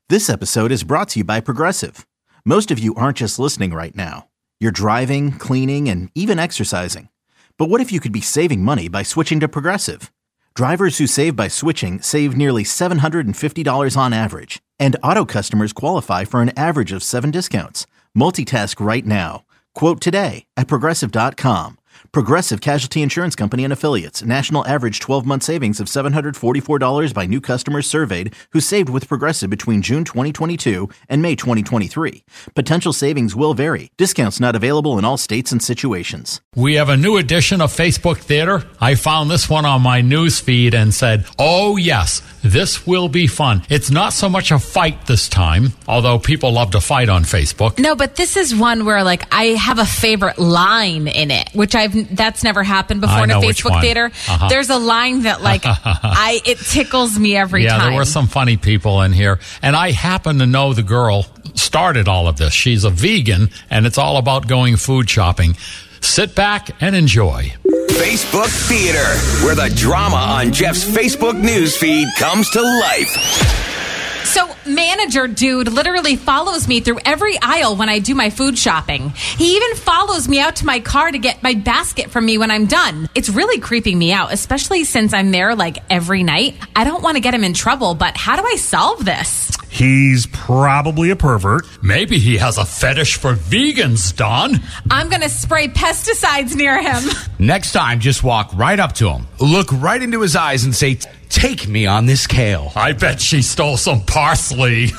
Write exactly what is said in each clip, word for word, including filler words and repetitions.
This episode is brought to you by Progressive. Most of you aren't just listening right now. You're driving, cleaning, and even exercising. But what if you could be saving money by switching to Progressive? Drivers who save by switching save nearly seven hundred fifty dollars on average. And auto customers qualify for an average of seven discounts. Multitask right now. Quote today at Progressive dot com. Progressive Casualty Insurance Company and Affiliates. National average twelve-month savings of seven hundred forty-four dollars by new customers surveyed who saved with Progressive between June twenty twenty-two and May twenty twenty-three. Potential savings will vary. Discounts not available in all states and situations. We have a new edition of Facebook Theater. I found this one on my news feed and said, oh yes, this will be fun. It's not so much a fight this time, although people love to fight on Facebook. No, but this is one where like I have a favorite line in it, which I've that's never happened before in a Facebook Theater. Uh-huh. There's a line that like I it tickles me every yeah, time. Yeah, there were some funny people in here, and I happen to know the girl started all of this. She's a vegan, and it's all about going food shopping. Sit back and enjoy. Facebook Theater, where the drama on Jeff's Facebook newsfeed comes to life. So, manager dude literally follows me through every aisle when I do my food shopping. He even follows me out to my car to get my basket from me when I'm done. It's really creeping me out, especially since I'm there like every night. I don't want to get him in trouble, but how do I solve this? He's probably a pervert. Maybe he has a fetish for vegans, Don. I'm going to spray pesticides near him. Next time, just walk right up to him, look right into his eyes and say, take me on this kale. I bet she stole some parsley.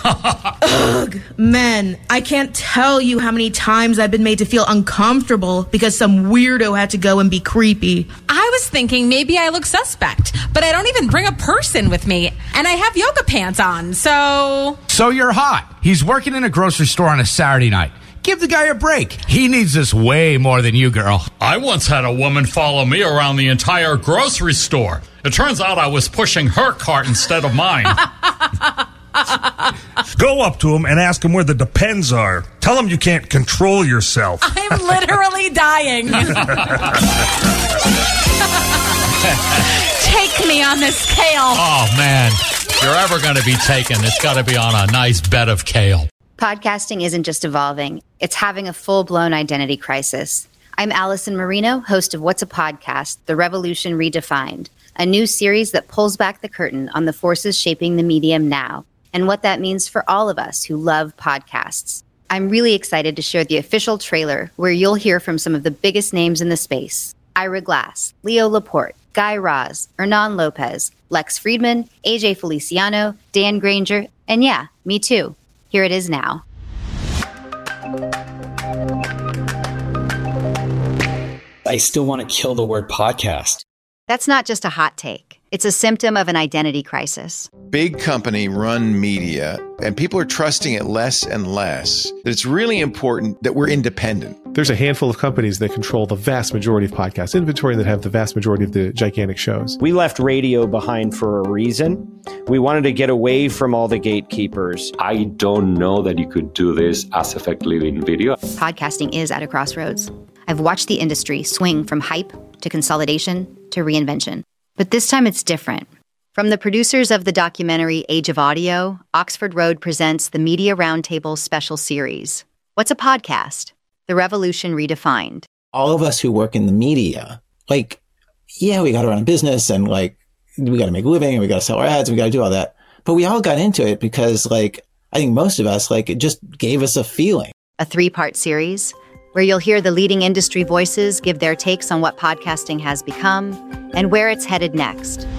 Ugh, men, I can't tell you how many times I've been made to feel uncomfortable because some weirdo had to go and be creepy. I was thinking maybe I look suspect, but I don't even bring a person with me, and I have yoga pants on, so... So you're hot. He's working in a grocery store on a Saturday night. Give the guy a break. He needs this way more than you, girl. I once had a woman follow me around the entire grocery store. It turns out I was pushing her cart instead of mine. Go up to him and ask him where the Depends are. Tell him you can't control yourself. I'm literally dying. Take me on this kale. Oh, man. If you're ever going to be taken, it's got to be on a nice bed of kale. Podcasting isn't just evolving, it's having a full-blown identity crisis. I'm Allison Marino, host of What's a Podcast? The Revolution Redefined, a new series that pulls back the curtain on the forces shaping the medium now and what that means for all of us who love podcasts. I'm really excited to share the official trailer where you'll hear from some of the biggest names in the space. Ira Glass, Leo Laporte, Guy Raz, Hernan Lopez, Lex Friedman, A J Feliciano, Dan Granger, and yeah, me too. Here it is now. I still want to kill the word podcast. That's not just a hot take. It's a symptom of an identity crisis. Big company run media, and people are trusting it less and less. It's really important that we're independent. There's a handful of companies that control the vast majority of podcast inventory that have the vast majority of the gigantic shows. We left radio behind for a reason. We wanted to get away from all the gatekeepers. I don't know that you could do this as effectively in video. Podcasting is at a crossroads. I've watched the industry swing from hype to consolidation to reinvention. But this time it's different. From the producers of the documentary Age of Audio, Oxford Road presents the Media Roundtable special series. What's a podcast? The Revolution Redefined. All of us who work in the media, like, yeah, we got to run a business and like, we got to make a living and we got to sell our ads and we got to do all that. But we all got into it because like, I think most of us, like, it just gave us a feeling. A three-part series where you'll hear the leading industry voices give their takes on what podcasting has become and where it's headed next.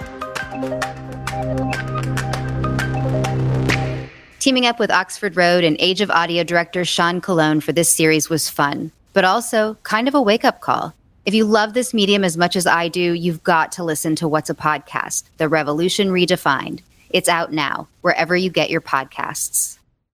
Teaming up with Oxford Road and Age of Audio director Sean Colon for this series was fun, but also kind of a wake-up call. If you love this medium as much as I do, you've got to listen to What's a Podcast? The Revolution Redefined. It's out now, wherever you get your podcasts.